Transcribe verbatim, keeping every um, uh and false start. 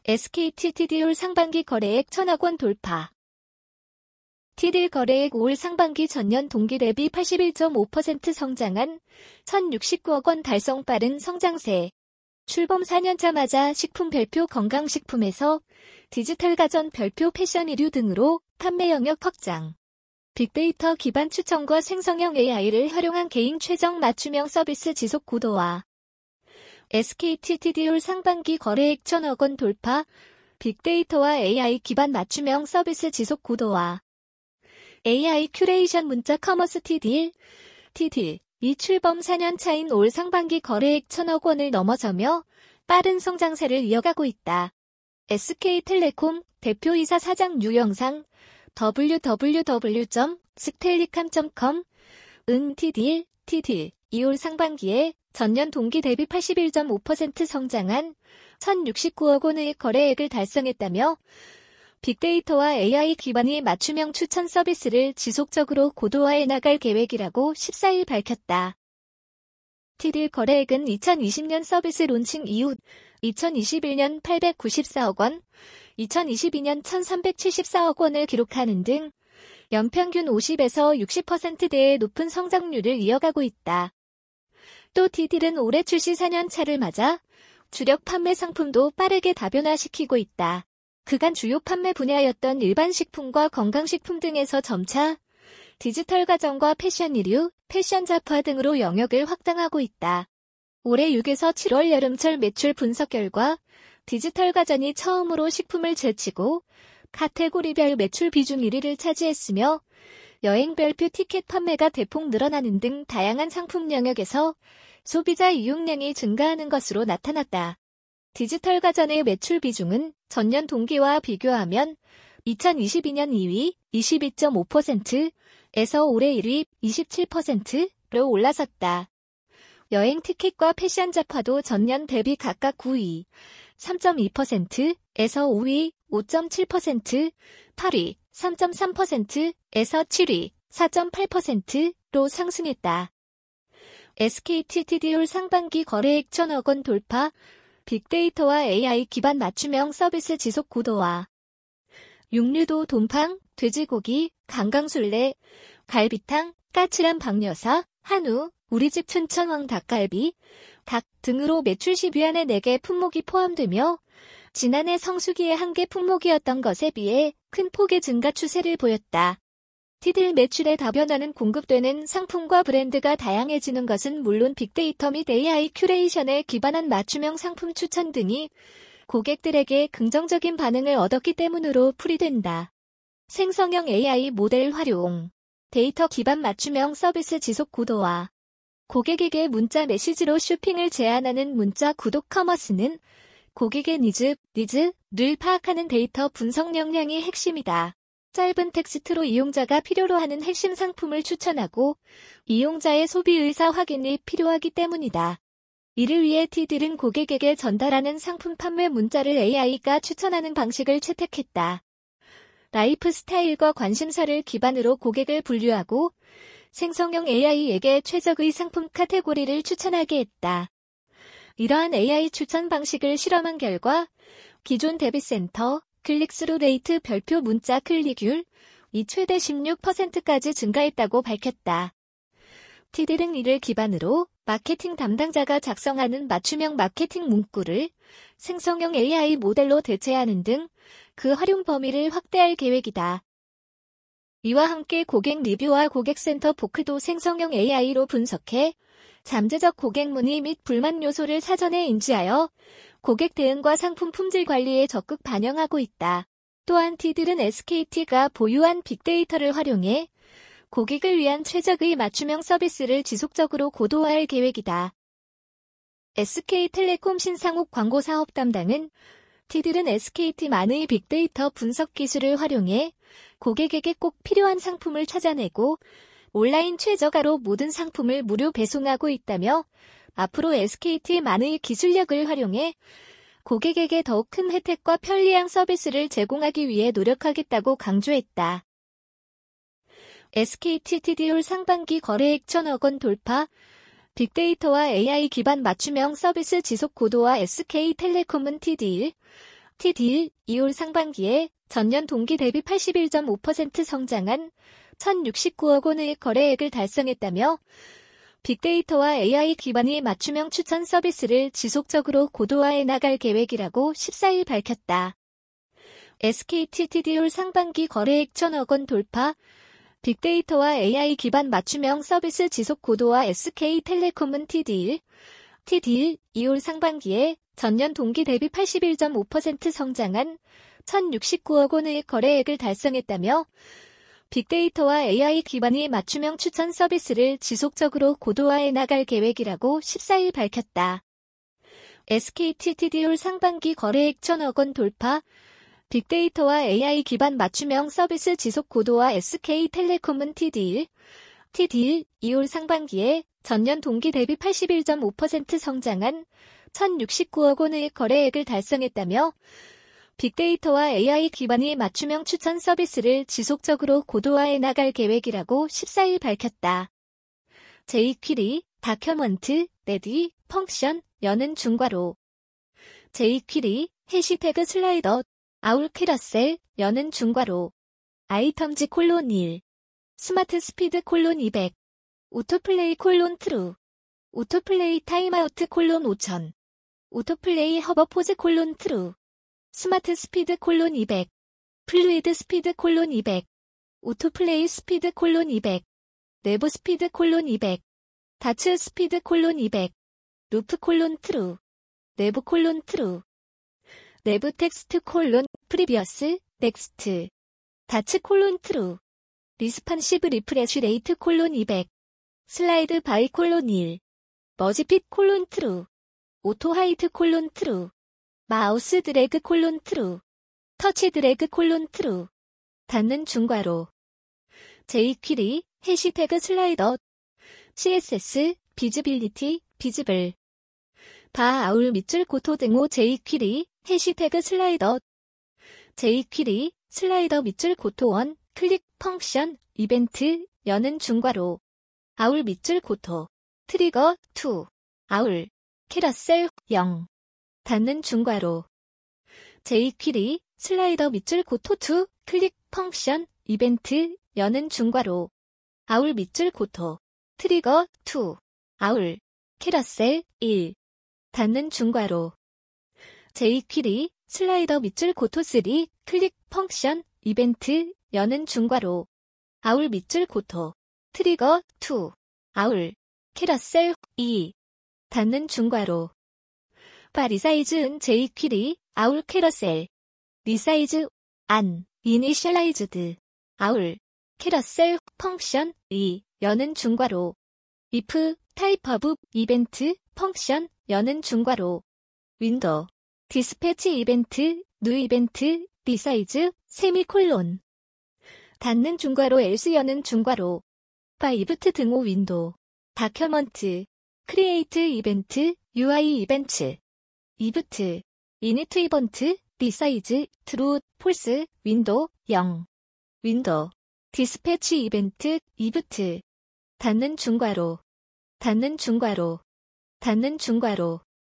에스케이티 티디 올 상반기 거래액 천억 원 돌파. 티디 거래액 올 상반기 전년 동기 대비 팔십일 점 오 퍼센트 성장한 천육십구억 원 달성 빠른 성장세. 출범 사 년차 맞아 식품 별표 건강식품에서 디지털 가전 별표 패션 의류 등으로 판매 영역 확장. 빅데이터 기반 추천과 생성형 에이아이를 활용한 개인 최적 맞춤형 서비스 지속 고도화. 에스케이티 티디 올 상반기 거래액 천억 원 돌파, 빅데이터와 에이아이 기반 맞춤형 서비스 지속 고도화. 에이아이 큐레이션 문자 커머스 티디, 티디, 이 출범 사 년 차인 올 상반기 거래액 천억 원을 넘어서며 빠른 성장세를 이어가고 있다. 에스케이텔레콤 대표이사 사장 유영상, 더블유 더블유 더블유 점 스텔리캄 점 컴, 은 티디, 티디, 이 올 상반기에 전년 동기 대비 팔십일 점 오 퍼센트 성장한 천육십구억 원의 거래액을 달성했다며 빅데이터와 에이아이 기반의 맞춤형 추천 서비스를 지속적으로 고도화해 나갈 계획이라고 십사 일 밝혔다. 티디 거래액은 이천이십 년 서비스 론칭 이후 이천이십일 년 팔백구십사억 원, 이천이십이 년 천삼백칠십사억 원을 기록하는 등 연평균 오십에서 육십 퍼센트대의 높은 성장률을 이어가고 있다. 또 티디는 올해 출시 사 년 차를 맞아 주력 판매 상품도 빠르게 다변화시키고 있다. 그간 주요 판매 분야였던 일반 식품과 건강식품 등에서 점차 디지털 가전과 패션 의류, 패션 잡화 등으로 영역을 확장하고 있다. 올해 육에서 칠월 여름철 매출 분석 결과 디지털 가전이 처음으로 식품을 제치고 카테고리별 매출 비중 일 위를 차지했으며 여행별표 티켓 판매가 대폭 늘어나는 등 다양한 상품 영역에서 소비자 이용량이 증가하는 것으로 나타났다. 디지털 가전의 매출 비중은 전년 동기와 비교하면 이천이십이 년 이 위 이십이 점 오 퍼센트에서 올해 일 위 이십칠 퍼센트로 올라섰다. 여행 티켓과 패션 잡화도 전년 대비 각각 구 위 삼 점 이 퍼센트에서 오 위 오 점 칠 퍼센트, 팔 위 삼 점 삼 퍼센트에서 칠 위 사 점 팔 퍼센트로 상승했다. 에스케이티 티디 올 상반기 거래액 천억 원 돌파, 빅데이터와 에이아이 기반 맞춤형 서비스 지속 고도화. 육류도 돈팡, 돼지고기, 강강술래, 갈비탕, 까칠한 박여사, 한우, 우리집 춘천왕 닭갈비, 닭 등으로 매출 십 위 안에 네 개 품목이 포함되며 지난해 성수기에 한 개 품목이었던 것에 비해 큰 폭의 증가 추세를 보였다. 티디 매출의 다변화는 공급되는 상품과 브랜드가 다양해지는 것은 물론 빅데이터 및 에이아이 큐레이션에 기반한 맞춤형 상품 추천 등이 고객들에게 긍정적인 반응을 얻었기 때문으로 풀이된다. 생성형 에이아이 모델 활용, 데이터 기반 맞춤형 서비스 지속 고도화. 고객에게 문자 메시지로 쇼핑을 제안하는 문자 구독 커머스는 고객의 니즈, 니즈를 파악하는 데이터 분석 역량이 핵심이다. 짧은 텍스트로 이용자가 필요로 하는 핵심 상품을 추천하고 이용자의 소비 의사 확인이 필요하기 때문이다. 이를 위해 티디는 고객에게 전달하는 상품 판매 문자를 에이아이가 추천하는 방식을 채택했다. 라이프 스타일과 관심사를 기반으로 고객을 분류하고 생성형 에이아이에게 최적의 상품 카테고리를 추천하게 했다. 이러한 에이아이 추천 방식을 실험한 결과 기존 대비센터, 클릭스루 레이트 별표 문자 클릭률이 최대 십육 퍼센트까지 증가했다고 밝혔다. 티디는 이를 기반으로 마케팅 담당자가 작성하는 맞춤형 마케팅 문구를 생성형 에이아이 모델로 대체하는 등 그 활용 범위를 확대할 계획이다. 이와 함께 고객 리뷰와 고객센터 포크도 생성형 에이아이로 분석해 잠재적 고객 문의 및 불만 요소를 사전에 인지하여 고객 대응과 상품 품질 관리에 적극 반영하고 있다. 또한 티디는 에스케이티가 보유한 빅데이터를 활용해 고객을 위한 최적의 맞춤형 서비스를 지속적으로 고도화할 계획이다. 에스케이텔레콤 신상욱 광고사업 담당은 티디는 에스케이티만의 빅데이터 분석 기술을 활용해 고객에게 꼭 필요한 상품을 찾아내고 온라인 최저가로 모든 상품을 무료 배송하고 있다며 앞으로 에스케이티만의 기술력을 활용해 고객에게 더욱 큰 혜택과 편리한 서비스를 제공하기 위해 노력하겠다고 강조했다. 에스케이티 티디 올 상반기 거래액 천억 원 돌파, 빅데이터와 에이아이 기반 맞춤형 서비스 지속 고도화. 에스케이텔레콤은 티디, 티디일 이월 상반기에 전년 동기 대비 팔십일 점 오 퍼센트 성장한 천육십구억 원의 거래액을 달성했다며 빅데이터와 에이아이 기반의 맞춤형 추천 서비스를 지속적으로 고도화해 나갈 계획이라고 십사일 밝혔다. 에스케이티 티디올 상반기 거래액 천억 원 돌파, 빅데이터와 에이아이 기반 맞춤형 서비스 지속 고도화 에스케이텔레콤은 티디일, 티디일 이월 상반기에 전년 동기 대비 팔십일 점 오 퍼센트 성장한 천육십구억 원의 거래액을 달성했다며 빅데이터와 에이아이 기반의 맞춤형 추천 서비스를 지속적으로 고도화해 나갈 계획이라고 십사일 밝혔다. 에스케이티 티디올 상반기 거래액 천억 원 돌파, 빅데이터와 에이아이 기반 맞춤형 서비스 지속 고도화 에스케이텔레콤은 티디일, 티디일 이월 상반기에 전년 동기 대비 팔십일 점 오 퍼센트 성장한 천육십구억 원의 거래액을 달성했다며 빅데이터와 에이아이 기반의 맞춤형 추천 서비스를 지속적으로 고도화해 나갈 계획이라고 십사일 밝혔다. 제이퀴리, 다큐먼트, 레디, 펑션, 여는 중괄호. 제이퀴리, 해시태그 슬라이더, 아울 캐러셀, 여는 중괄호. 아이텀즈 콜론 일. 스마트 스피드 콜론 이백. 오토플레이 콜론 트루. 오토플레이 타임아우트 콜론 오천. 오토플레이 허버포즈 콜론 트루. 스마트 스피드 콜론 이백. 플루이드 스피드 콜론 이백. 오토플레이 스피드 콜론 이백. 내부 스피드 콜론 이백. 다츠 스피드 콜론 이백. 루프 콜론 트루. 내부 콜론 트루. 내부 텍스트 콜론 프리비어스 넥스트. 다츠 콜론 트루. 리스판시브 리프레쉬 레이트 콜론 이백. 슬라이드 바이 콜론 일. 머지핏 콜론 트루. 오토 하이트 콜론 트루. 마우스 드래그 콜론 트루. 터치 드래그 콜론 트루. 닫는 중괄호. 제이퀴리, 해시태그 슬라이더. 씨에스에스, 비즈빌리티, 비즈블. 바 아울 밑줄 고토 등호 제이퀴리, 해시태그 슬라이더. 제이퀴리, 슬라이더 밑줄 고토 원, 클릭, 펑션, 이벤트, 여는 중괄호. 아울 밑줄 고토. 트리거, 이. 아울. 캐러셀, 영. 닫는 중괄호. 제이퀴리, 슬라이더 밑줄 고토 이, 클릭, 펑션, 이벤트, 여는 중괄호. 아울 밑줄 고토. 트리거, 이. 아울. 캐러셀, 일. 닫는 중괄호. 제이퀴리, 슬라이더 밑줄 고토 삼, 클릭, 펑션, 이벤트, 여는 중괄호. 아울 밑줄 고토. 트리거, 이. 아울. 캐러셀, 이. 닫는 중괄호. 바 리사이즈은 제이퀴리, 아울 캐러셀. 리사이즈, 안, 이니셜라이즈드. 아울. 캐러셀, 펑션, 이, 여는 중괄호. if, 타입 오브, 이벤트, 펑션, 여는 중괄호. 윈도우. 디스패치 이벤트, 뉴 이벤트, 리사이즈, 세미콜론. 닫는 중괄호 else 여는 중괄호. 바 이브트 등호 윈도우. 다큐먼트. 크리에이트 이벤트, 유아이 이벤트. 이브트. 이니트 이번트, 리사이즈, 트루, 폴스, 윈도우, 영. 윈도우. 디스패치 이벤트, 이브트. 닫는 중괄호. 닫는 중괄호. 닫는 중괄호.